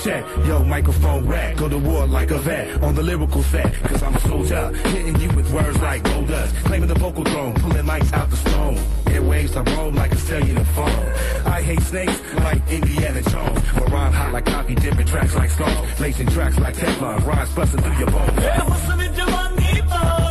check. Yo, microphone wet, go to war like a vet on the lyrical set, cause I'm a soldier, hitting you with words like gold dust, claiming the vocal throne, pulling mics out the stone. Airwaves I roam like a cellular phone. I hate snakes like Indiana Jones, but rhyme hot like copy, dipping tracks like stones, lacing tracks like Teflon, rhymes busting through your bones.